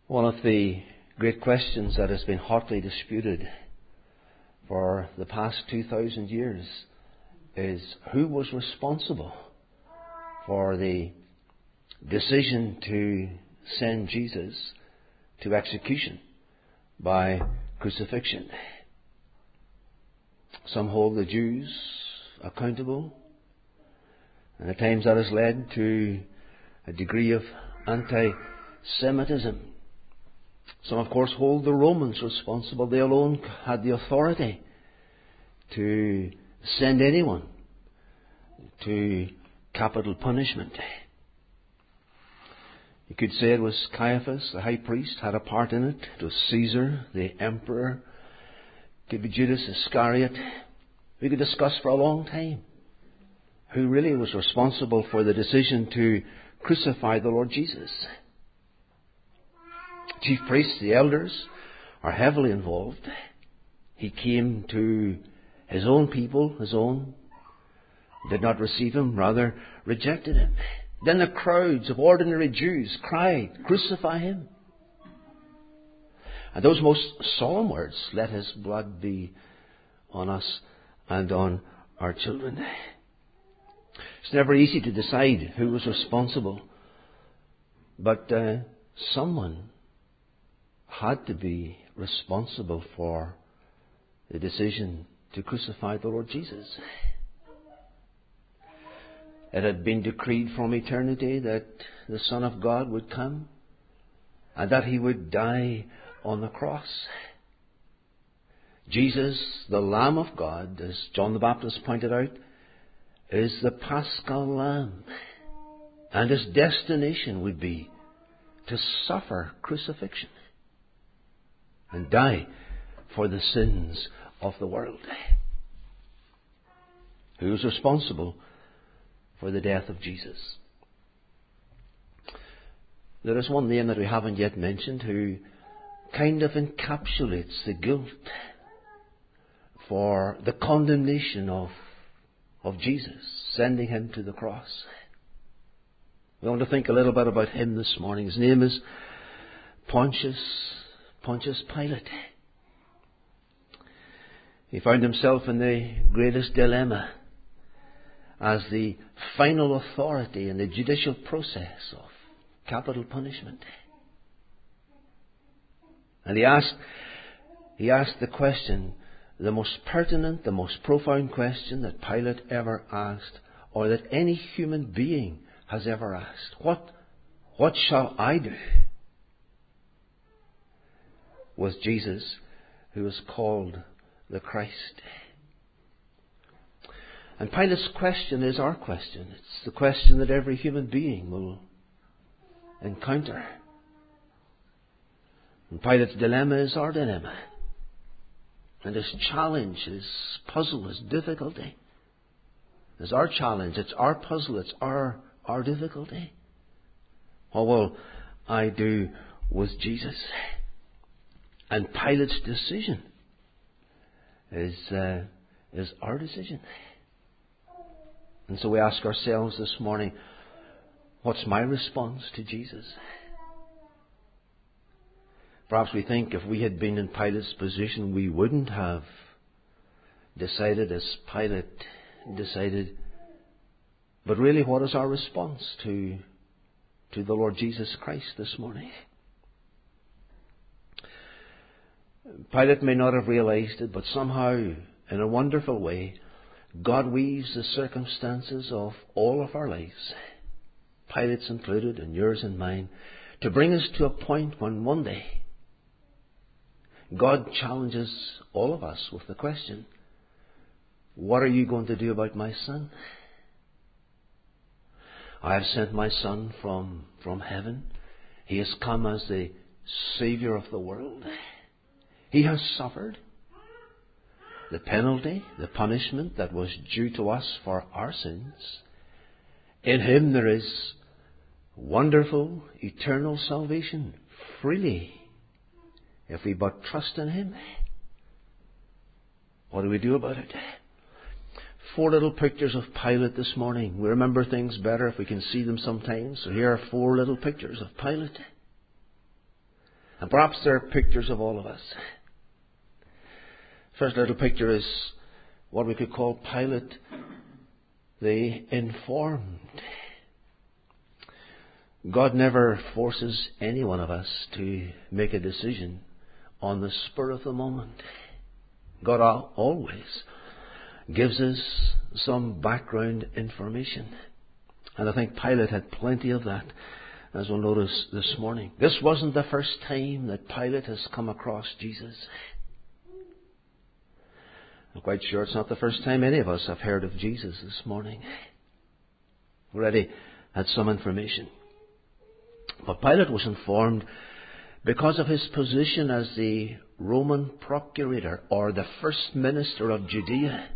One of the great questions that has been hotly disputed for the past 2,000 years is who was responsible for the decision to send Jesus to execution by crucifixion. Some hold the Jews accountable, and at times that has led to a degree of anti-Semitism. Some, of course, hold the Romans responsible. They alone had the authority to send anyone to capital punishment. You could say it was Caiaphas, the high priest, had a part in it. It was Caesar, the emperor. It could be Judas Iscariot. We could discuss for a long time who really was responsible for the decision to crucify the Lord Jesus. Chief priests, the elders, are heavily involved. He came to his own people, his own did not receive him, rather rejected him. Then the crowds of ordinary Jews cried, "Crucify him." And those most solemn words, "Let his blood be on us and on our children." It's never easy to decide who was responsible, but someone had to be responsible for the decision to crucify the Lord Jesus. It had been decreed from eternity that the Son of God would come and that He would die on the cross. Jesus, the Lamb of God, as John the Baptist pointed out, is the Paschal Lamb, and His destination would be to suffer crucifixion and die for the sins of the world. Who is responsible for the death of Jesus? There is one name that we haven't yet mentioned who kind of encapsulates the guilt for the condemnation of Jesus, sending Him to the cross. We want to think a little bit about him this morning. His name is Pontius Pilate. He found himself in the greatest dilemma as the final authority in the judicial process of capital punishment. And he asked the question, the most pertinent, the most profound question that Pilate ever asked, or that any human being has ever asked. What shall I do with Jesus, who is called the Christ? And Pilate's question is our question. It's the question that every human being will encounter. And Pilate's dilemma is our dilemma. And his challenge, his puzzle, his difficulty is our challenge. It's our puzzle. It's our difficulty. What will I do with Jesus? And Pilate's decision is our decision. And so we ask ourselves this morning, what's my response to Jesus? Perhaps we think if we had been in Pilate's position, we wouldn't have decided as Pilate decided. But really, what is our response to the Lord Jesus Christ this morning? Pilate may not have realized it, but somehow, in a wonderful way, God weaves the circumstances of all of our lives, Pilate's included, and yours and mine, to bring us to a point when one day God challenges all of us with the question, what are you going to do about my son? I have sent my Son from heaven. He has come as the Saviour of the world. He has suffered the penalty, the punishment that was due to us for our sins. In Him there is wonderful, eternal salvation freely, if we but trust in Him. What do we do about it? 4 little pictures of Pilate this morning. We remember things better if we can see them sometimes. So here are 4 little pictures of Pilate. And perhaps there are pictures of all of us. First little picture is what we could call Pilate the Informed. God never forces any one of us to make a decision on the spur of the moment. God always gives us some background information. And I think Pilate had plenty of that, as we'll notice this morning. This wasn't the first time that Pilate has come across Jesus. I'm quite sure it's not the first time any of us have heard of Jesus this morning. Already had some information. But Pilate was informed because of his position as the Roman procurator, or the first minister of Judea.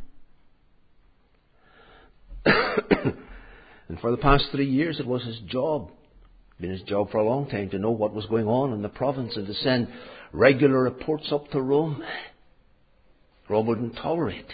And for the past 3 years it was his job, been his job for a long time, to know what was going on in the province and to send regular reports up to Rome. Rome wouldn't tolerate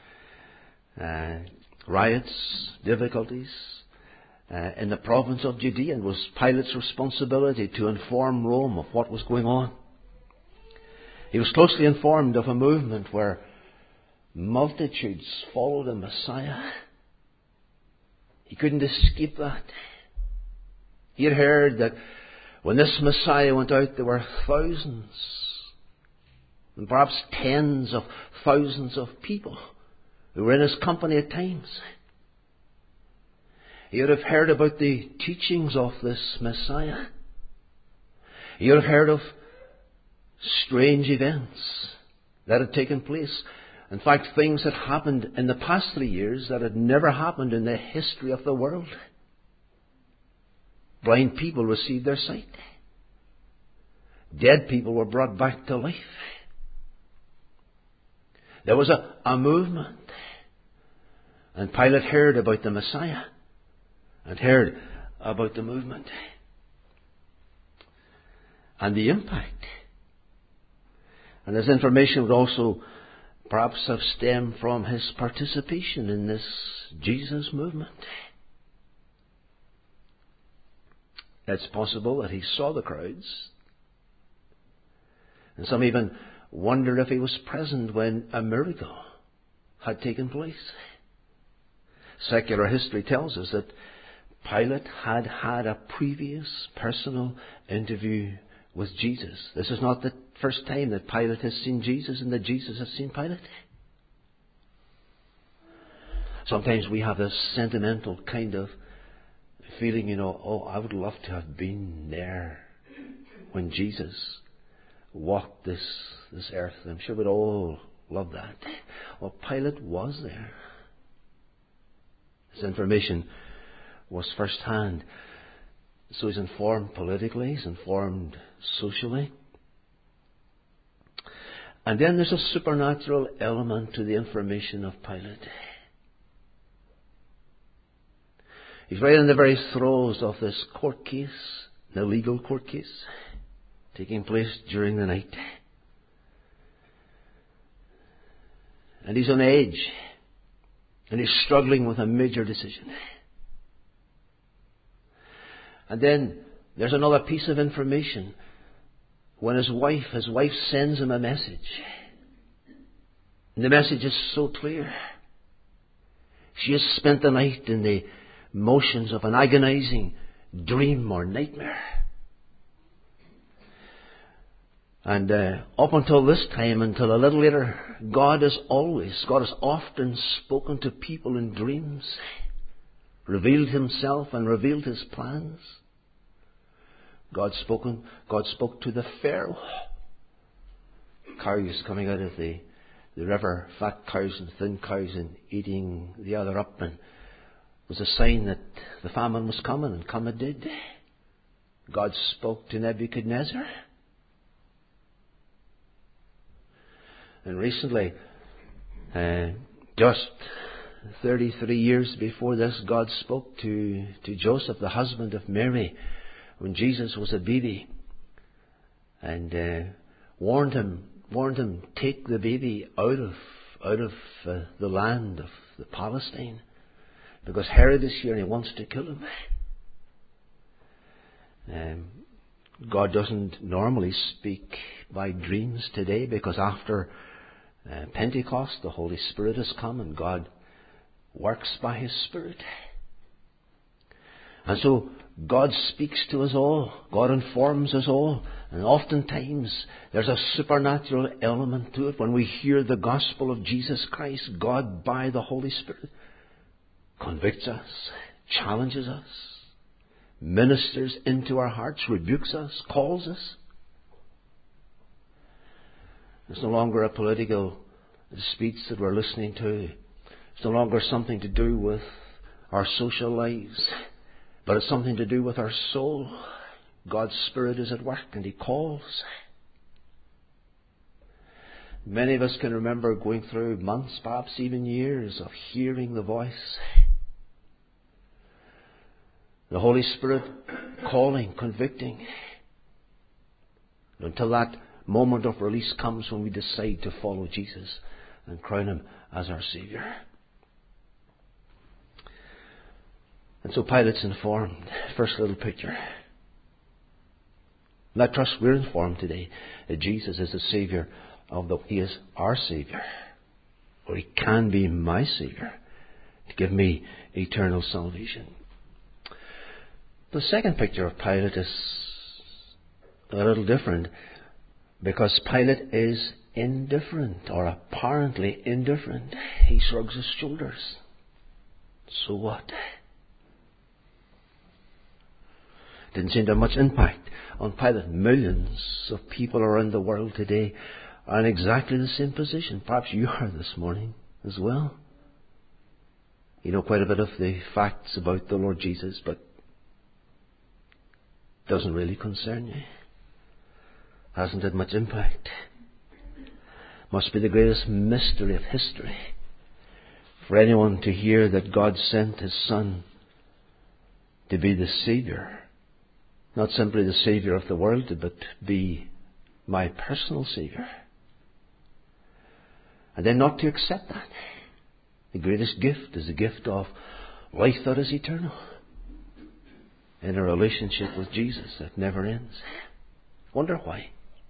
riots, difficulties in the province of Judea, and it was Pilate's responsibility to inform Rome of what was going on. He was closely informed of a movement where multitudes followed a Messiah. He couldn't escape that. He had heard that when this Messiah went out, there were thousands, and perhaps tens of thousands of people who were in his company at times. He would have heard about the teachings of this Messiah. He would have heard of strange events that had taken place. In fact, things had happened in the past 3 years that had never happened in the history of the world. Blind people received their sight. Dead people were brought back to life. There was a movement. And Pilate heard about the Messiah and heard about the movement and the impact. And this information would also perhaps have stemmed from his participation in this Jesus movement. It's possible that he saw the crowds, and some even wondered if he was present when a miracle had taken place. Secular history tells us that Pilate had had a previous personal interview with Jesus. This is not the first time that Pilate has seen Jesus and that Jesus has seen Pilate. Sometimes we have this sentimental kind of feeling, oh, I would love to have been there when Jesus walked this earth. I'm sure we'd all love that. Well, Pilate was there. His information was first-hand. So he's informed politically, he's informed socially. And then there's a supernatural element to the information of Pilate. He's right in the very throes of this court case, the legal court case, taking place during the night. And he's on edge. And he's struggling with a major decision. And then there's another piece of information. When his wife sends him a message. And the message is so clear. She has spent the night in the motions of an agonizing dream or nightmare. And up until this time, until a little later, God has often spoken to people in dreams, revealed himself and revealed his plans. God spoke to the Pharaoh. Cows coming out of the river, fat cows and thin cows, and eating the other up, and was a sign that the famine was coming, and come it did. God spoke to Nebuchadnezzar. And recently, just 33 years before this, God spoke to Joseph, the husband of Mary, when Jesus was a baby, and warned him, take the baby out of the land of the Palestine, because Herod is here and he wants to kill him. God doesn't normally speak by dreams today, because after Pentecost, the Holy Spirit has come and God works by His Spirit. And so God speaks to us all. God informs us all. And oftentimes there's a supernatural element to it. When we hear the gospel of Jesus Christ, God by the Holy Spirit convicts us, challenges us, ministers into our hearts, rebukes us, calls us. It's no longer a political speech that we're listening to. It's no longer something to do with our social lives, but it's something to do with our soul. God's Spirit is at work and He calls. Many of us can remember going through months, perhaps even years, of hearing the voice. The Holy Spirit calling, convicting, until that moment of release comes when we decide to follow Jesus and crown Him as our Saviour. And so Pilate's informed. First little picture. And I trust we're informed today that Jesus is the Saviour He is our Saviour. Or He can be my Saviour to give me eternal salvation. The second picture of Pilate is a little different, because Pilate is indifferent, or apparently indifferent. He shrugs his shoulders. So what? Didn't seem to have much impact on Pilate. Millions of people around the world today are in exactly the same position. Perhaps you are this morning as well. You know quite a bit of the facts about the Lord Jesus, but it doesn't really concern you. Hasn't had much impact. Must be the greatest mystery of history for anyone to hear that God sent His Son to be the Saviour. Not simply the Saviour of the world, but be my personal Saviour. And then not to accept that. The greatest gift is the gift of life that is eternal, in a relationship with Jesus that never ends. Wonder why.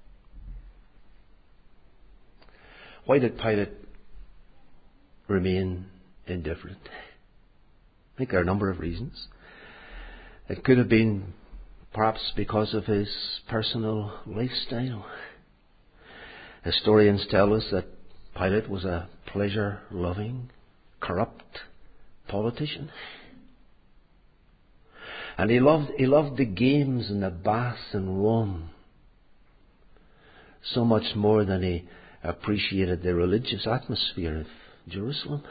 Why did Pilate remain indifferent? I think there are a number of reasons. It could have been perhaps because of his personal lifestyle. Historians tell us that Pilate was a pleasure-loving, corrupt politician. And he loved the games and the baths in Rome so much more than he appreciated the religious atmosphere of Jerusalem.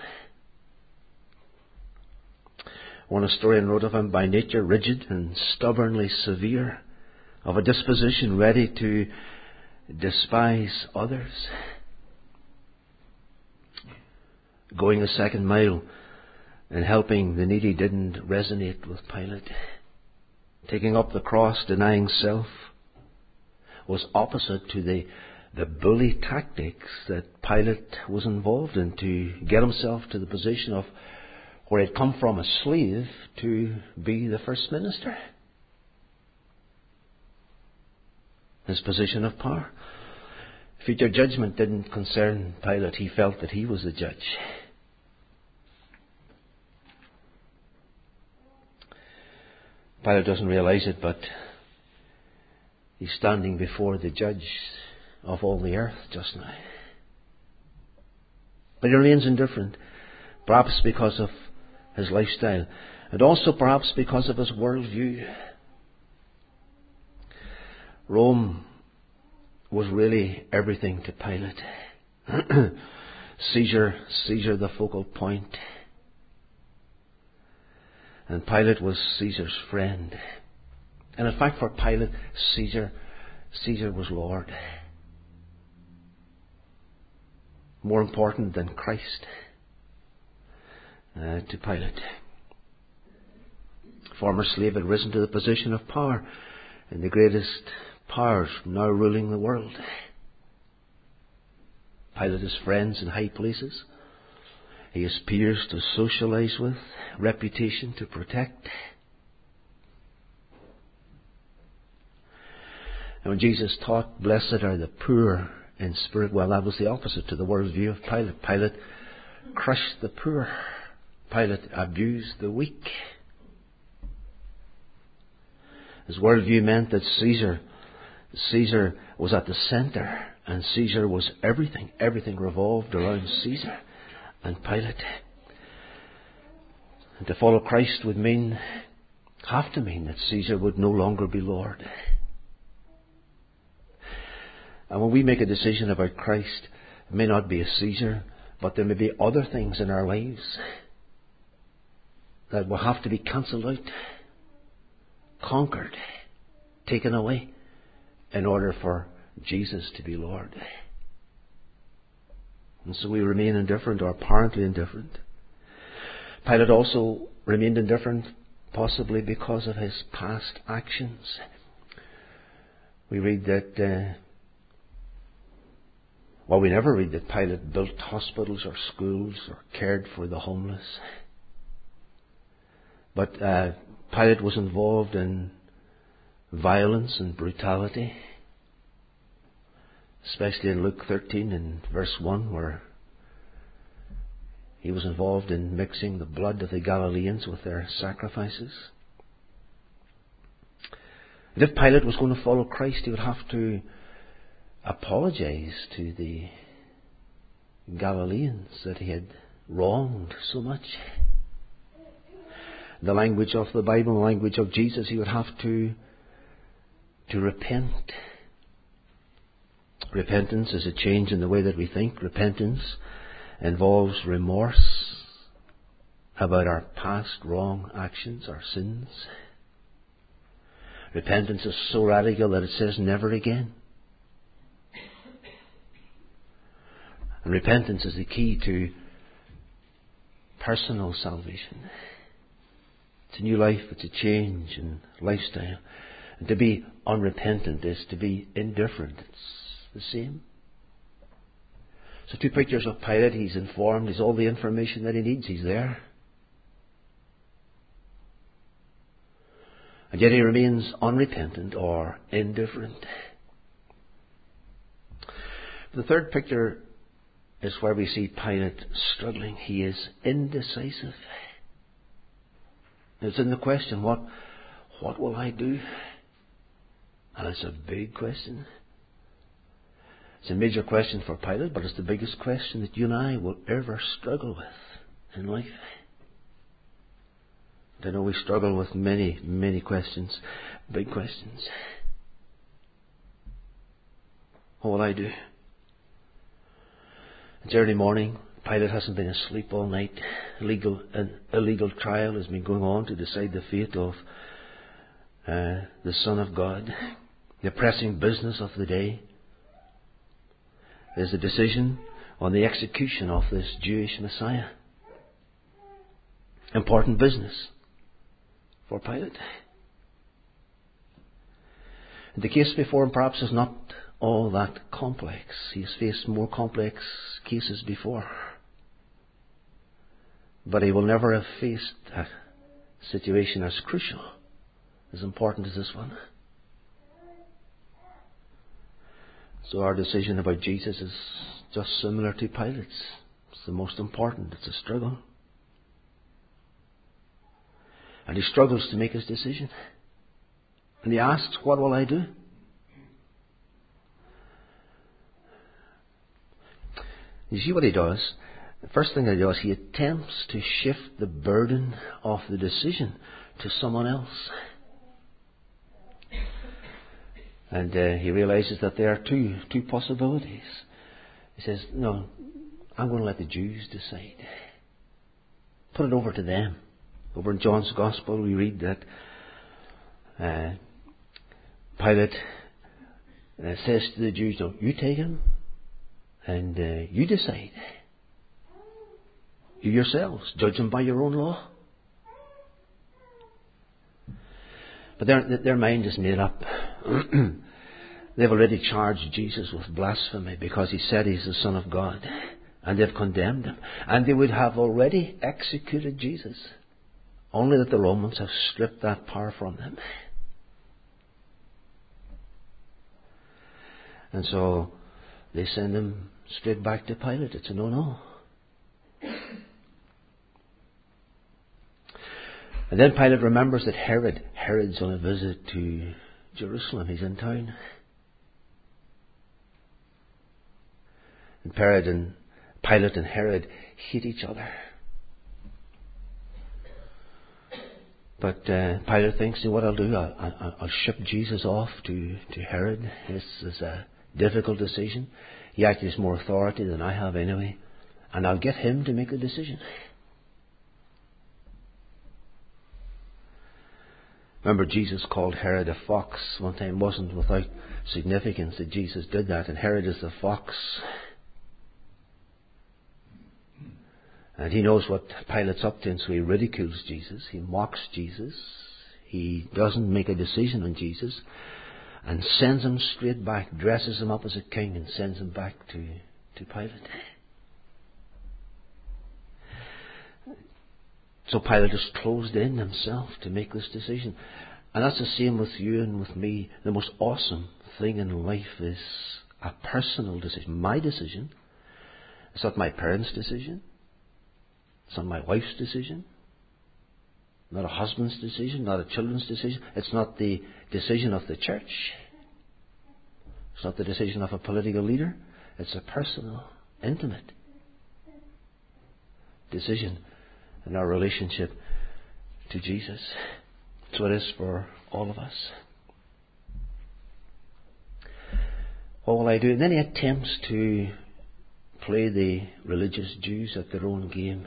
One historian wrote of him, by nature rigid and stubbornly severe, of a disposition ready to despise others. Going a second mile and helping the needy didn't resonate with Pilate. Taking up the cross, denying self, was opposite to the bully tactics that Pilate was involved in to get himself to the position of where he'd come from, a slave, to be the first minister. His position of power. Future judgment didn't concern Pilate. He felt that he was the judge. Pilate doesn't realize it, but he's standing before the judge of all the earth just now. But he remains indifferent, perhaps because of his lifestyle, and also perhaps because of his worldview. Rome was really everything to Pilate. Caesar the focal point. And Pilate was Caesar's friend. And in fact, for Pilate, Caesar was Lord. More important than Christ to Pilate. Former slave had risen to the position of power, and the greatest powers now ruling the world. Pilate has friends in high places. He has peers to socialize with, reputation to protect. And when Jesus taught, blessed are the poor in spirit, well, that was the opposite to the worldview of Pilate. Pilate crushed the poor. Pilate abused the weak. His worldview meant that Caesar was at the center, and Caesar was everything. Everything revolved around Caesar and Pilate. And to follow Christ would have to mean that Caesar would no longer be Lord. And when we make a decision about Christ, it may not be a Caesar, but there may be other things in our lives that will have to be cancelled out, conquered, taken away, in order for Jesus to be Lord. And so we remain indifferent, or apparently indifferent. Pilate also remained indifferent, possibly because of his past actions. We read that, we never read that Pilate built hospitals or schools or cared for the homeless. But Pilate was involved in violence and brutality, especially in Luke 13 and verse 1, where he was involved in mixing the blood of the Galileans with their sacrifices. And if Pilate was going to follow Christ, he would have to apologize to the Galileans that he had wronged so much. The language of the Bible, the language of Jesus, he would have to repent. Repentance is a change in the way that we think. Repentance involves remorse about our past wrong actions, our sins. Repentance is so radical that it says never again. And repentance is the key to personal salvation. It's a new life, it's a change in lifestyle. And to be unrepentant is to be indifferent. It's the same. So two pictures of Pilate. He's informed, he's all the information that he needs, he's there. And yet he remains unrepentant or indifferent. The third picture is where we see Pilate struggling. He is indecisive. It's in the question, what will I do? And it's a big question. It's a major question for Pilate, but it's the biggest question that you and I will ever struggle with in life. I know we struggle with many, many questions, big questions. What will I do? It's early morning. Pilate hasn't been asleep all night. An illegal trial has been going on to decide the fate of the Son of God. The pressing business of the day is the decision on the execution of this Jewish Messiah. Important business for Pilate. The case before him perhaps is not all that complex. He has faced more complex cases before. But he will never have faced a situation as crucial, as important as this one. So our decision about Jesus is just similar to Pilate's. It's the most important. It's a struggle. And he struggles to make his decision. And he asks, what will I do? You see what he does? The first thing that he does, he attempts to shift the burden of the decision to someone else. And he realizes that there are two possibilities. He says, no, I'm going to let the Jews decide. Put it over to them. Over in John's Gospel we read that Pilate says to the Jews, no, you take him and you decide. You yourselves judge him by your own law. But their mind is made up. They've already charged Jesus with blasphemy because he said he's the Son of God. And they've condemned him. And they would have already executed Jesus. Only that the Romans have stripped that power from them. And so they send him straight back to Pilate. It's a no-no. And then Pilate remembers that Herod's on a visit to Jerusalem. He's in town. And Pilate and Herod hate each other. But Pilate thinks, what I'll do, I'll ship Jesus off to Herod. This is a difficult decision. He actually has more authority than I have anyway. And I'll get him to make the decision. Remember, Jesus called Herod a fox one time. It wasn't without significance that Jesus did that. And Herod is the fox. And he knows what Pilate's up to, and so he ridicules Jesus. He mocks Jesus. He doesn't make a decision on Jesus. And sends him straight back, dresses him up as a king, and sends him back to Pilate. So Pilate is closed in himself to make this decision. And that's the same with you and with me. The most awesome thing in life is a personal decision. My decision. It's not my parents' decision. It's not my wife's decision. Not a husband's decision. Not a children's decision. It's not the decision of the church. It's not the decision of a political leader. It's a personal, intimate decision in our relationship to Jesus. That's what it is for all of us. What will I do? And then he attempts to play the religious Jews at their own game.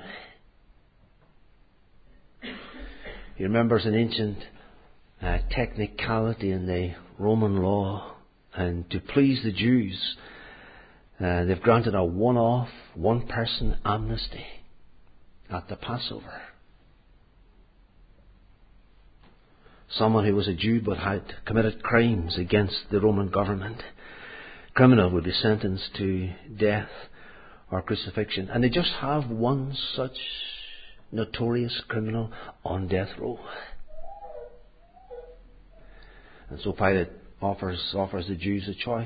He remembers an ancient technicality in the Roman law, and to please the Jews, they've granted a one-off, one-person amnesty at the Passover. Someone who was a Jew but had committed crimes against the Roman government, criminal, would be sentenced to death or crucifixion. And they just have one such notorious criminal on death row. And so Pilate offers the Jews a choice.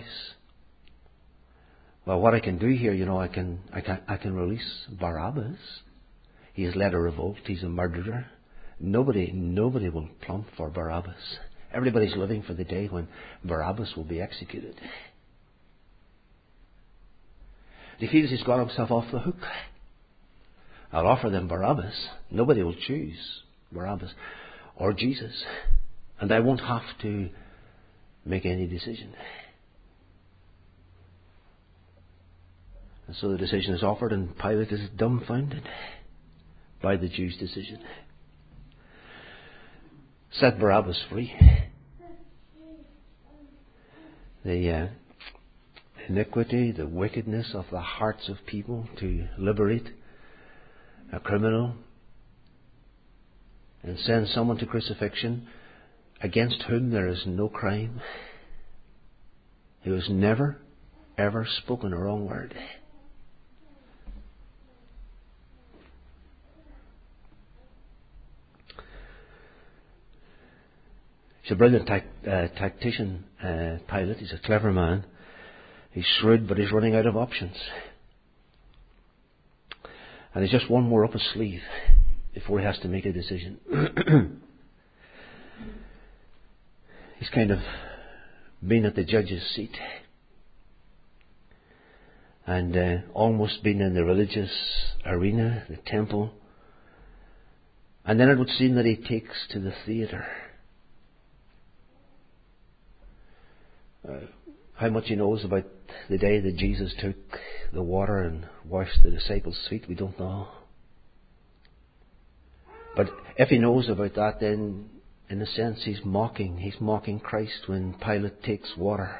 Well, what I can do here, I can release Barabbas. He has led a revolt. He's a murderer. Nobody will plump for Barabbas. Everybody's living for the day when Barabbas will be executed. He feels he's got himself off the hook. I'll offer them Barabbas. Nobody will choose Barabbas or Jesus. And I won't have to make any decision. And so the decision is offered, and Pilate is dumbfounded by the Jews' decision. Set Barabbas free. The iniquity, the wickedness of the hearts of people to liberate a criminal and send someone to crucifixion against whom there is no crime, who has never, ever spoken a wrong word. He's a brilliant tactician, Pilate. He's a clever man. He's shrewd, but he's running out of options. And he's just one more up his sleeve before he has to make a decision. He's kind of been at the judge's seat and almost been in the religious arena, the temple. And then it would seem that he takes to the theatre. How much he knows about the day that Jesus took the water and washed the disciples' feet, we don't know. But if he knows about that, then in a sense he's mocking Christ when Pilate takes water.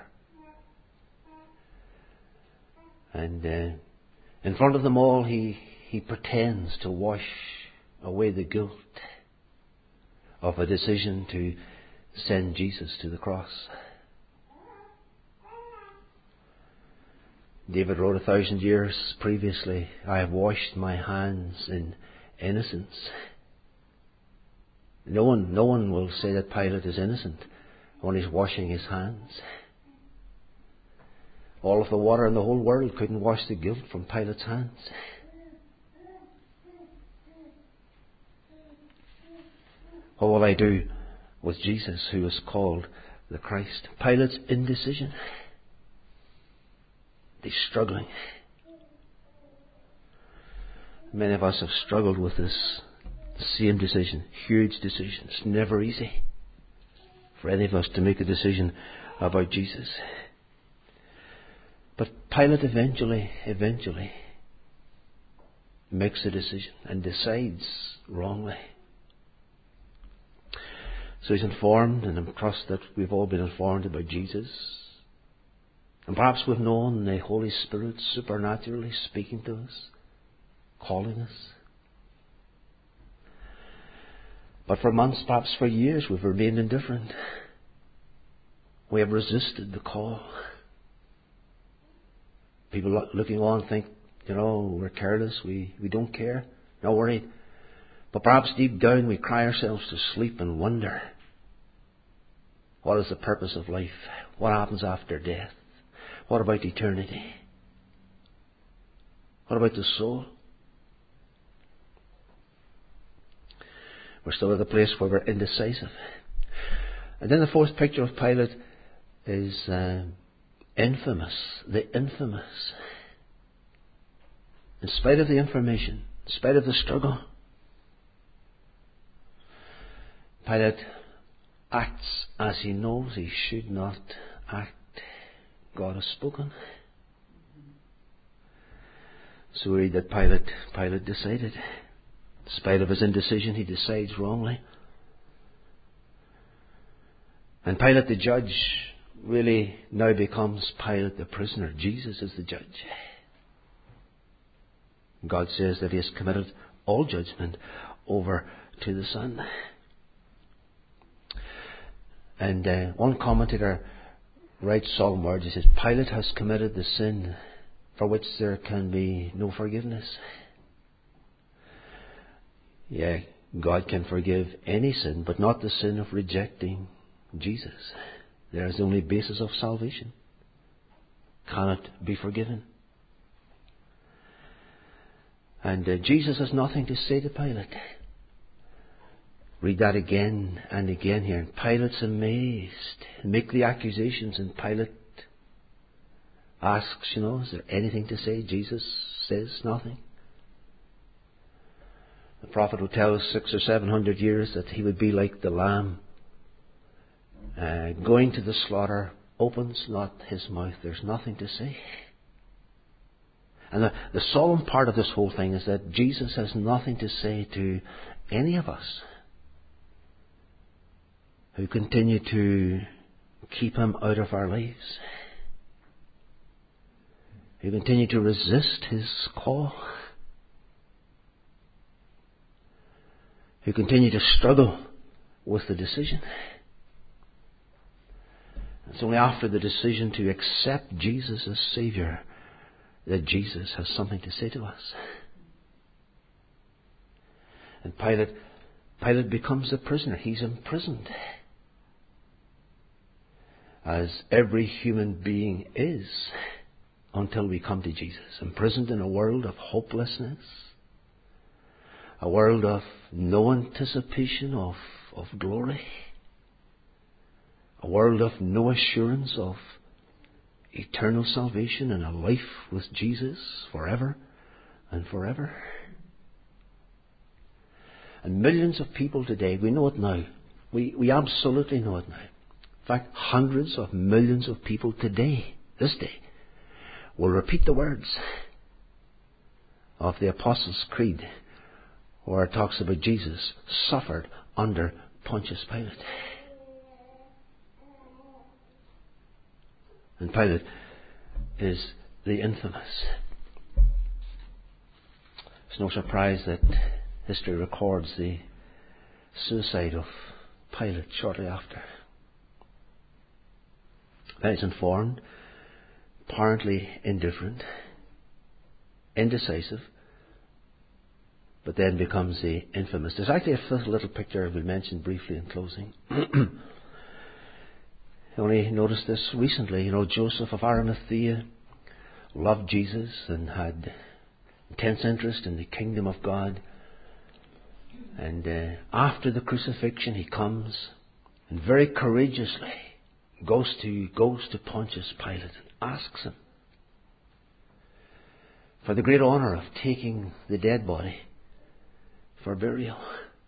And in front of them all he pretends to wash away the guilt of a decision to send Jesus to the cross. David wrote 1,000 years previously, I have washed my hands in innocence. No one will say that Pilate is innocent when he's washing his hands. All of the water in the whole world couldn't wash the guilt from Pilate's hands. What will I do with Jesus, who is called the Christ? Pilate's indecision. He's struggling. Many of us have struggled with this same decision, huge decision. It's never easy for any of us to make a decision about Jesus. But Pilate eventually makes a decision and decides wrongly. So he's informed, and I trust that we've all been informed about Jesus. And perhaps we've known the Holy Spirit supernaturally speaking to us, calling us. But for months, perhaps for years, we've remained indifferent. We have resisted the call. People looking on think, we're careless, we don't care, not worried. But perhaps deep down we cry ourselves to sleep and wonder, what is the purpose of life? What happens after death? What about eternity? What about the soul? We're still at a place where we're indecisive. And then the fourth picture of Pilate is infamous. The infamous. In spite of the information, in spite of the struggle, Pilate acts as he knows he should not act. God has spoken. So we read that Pilate decided. In spite of his indecision, he decides wrongly. And Pilate the judge really now becomes Pilate the prisoner. Jesus is the judge. God says that he has committed all judgment over to the Son. And one commentator writes solemn words. He says, Pilate has committed the sin for which there can be no forgiveness. Yeah, God can forgive any sin, but not the sin of rejecting Jesus. There is the only basis of salvation. Cannot be forgiven. And Jesus has nothing to say to Pilate. Read that again and again here. And Pilate's amazed. Make the accusations, and Pilate asks, is there anything to say? Jesus says nothing. The prophet would tell us 600 or 700 years that he would be like the lamb going to the slaughter, opens not his mouth. There's nothing to say. And the solemn part of this whole thing is that Jesus has nothing to say to any of us who continue to keep him out of our lives, who continue to resist his call, who continue to struggle with the decision. It's only after the decision to accept Jesus as Saviour that Jesus has something to say to us. And Pilate becomes a prisoner. He's imprisoned, as every human being is, until we come to Jesus. Imprisoned in a world of hopelessness, a world of no anticipation of glory, a world of no assurance of eternal salvation and a life with Jesus forever and forever. And millions of people today, we know it now. We absolutely know it now. In fact, hundreds of millions of people today, this day, will repeat the words of the Apostles' Creed, where it talks about Jesus suffered under Pontius Pilate. And Pilate is the infamous. It's no surprise that history records the suicide of Pilate shortly after. Pilate's informed, apparently indifferent, indecisive, but then becomes the infamous. There's actually a fifth little picture I will mention briefly in closing. I only noticed this recently. Joseph of Arimathea loved Jesus and had intense interest in the kingdom of God. And after the crucifixion, he comes and very courageously goes to Pontius Pilate and asks him for the great honour of taking the dead body for burial.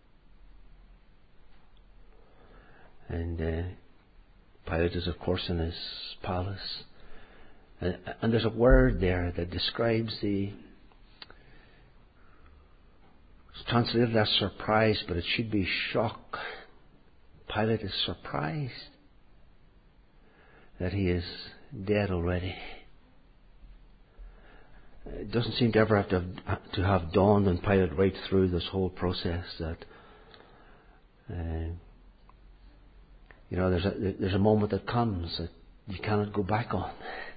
And Pilate is, of course, in his palace. And there's a word there that describes it's translated as surprise, but it should be shock. Pilate is surprised that he is dead already. It doesn't seem to ever have to have dawned on Pilate right through this whole process that there's a moment that comes that you cannot go back on.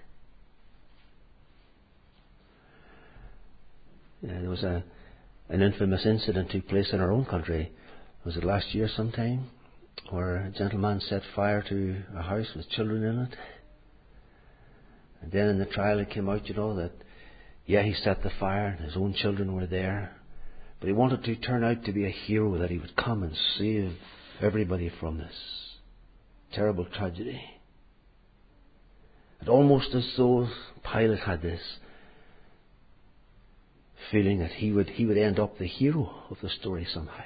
There was an infamous incident took place in our own country. Was it last year sometime? Where a gentleman set fire to a house with children in it. And then in the trial it came out, that he set the fire and his own children were there. But he wanted to turn out to be a hero, that he would come and save everybody from this terrible tragedy. And almost as though Pilate had this feeling that he would end up the hero of the story somehow.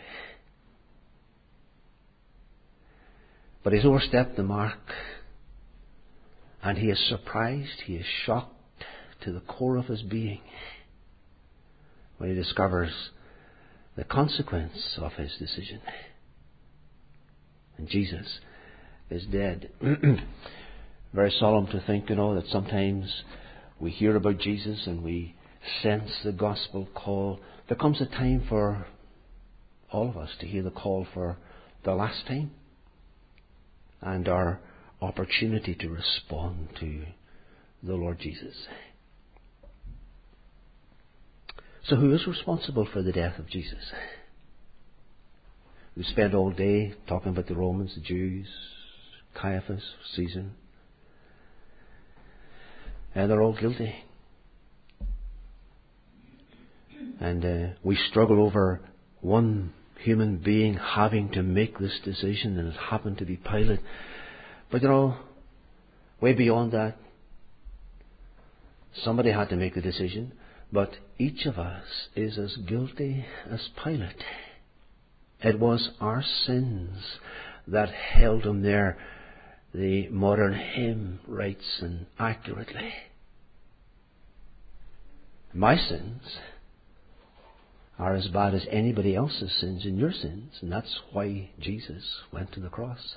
But he's overstepped the mark, and he is surprised, he is shocked to the core of his being when he discovers the consequence of his decision. And Jesus is dead. Very solemn to think, that sometimes we hear about Jesus and we sense the gospel call. There comes a time for all of us to hear the call for the last time, and our opportunity to respond to the Lord Jesus. So who is responsible for the death of Jesus? We spent all day talking about the Romans, the Jews, Caiaphas, Caesar. And they're all guilty. And we struggle over one human being having to make this decision, and it happened to be Pilate. But way beyond that, somebody had to make the decision, but each of us is as guilty as Pilate. It was our sins that held him there, the modern hymn writes and accurately. My sins are as bad as anybody else's sins and your sins, and that's why Jesus went to the cross.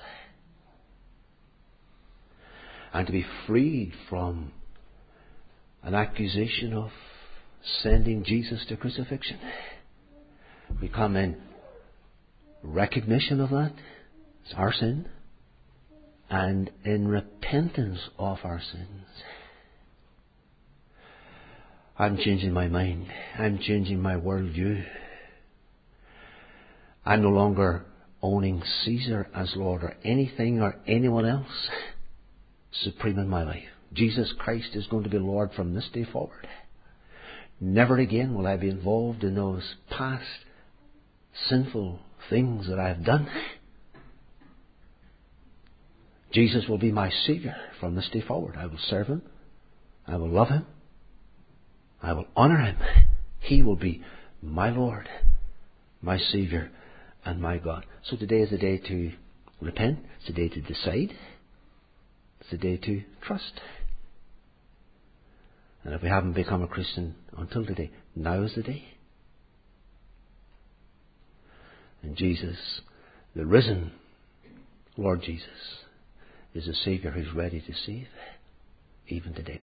And to be freed from an accusation of sending Jesus to crucifixion, we come in recognition of that, it's our sin, and in repentance of our sins. I'm changing my mind. I'm changing my worldview. I'm no longer owning Caesar as Lord or anything or anyone else supreme in my life. Jesus Christ is going to be Lord from this day forward. Never again will I be involved in those past sinful things that I have done. Jesus will be my Saviour from this day forward. I will serve Him. I will love Him. I will honour Him. He will be my Lord, my Saviour, and my God. So today is the day to repent. It's the day to decide. It's the day to trust. And if we haven't become a Christian until today, now is the day. And Jesus, the risen Lord Jesus, is a Saviour who's ready to save, even today.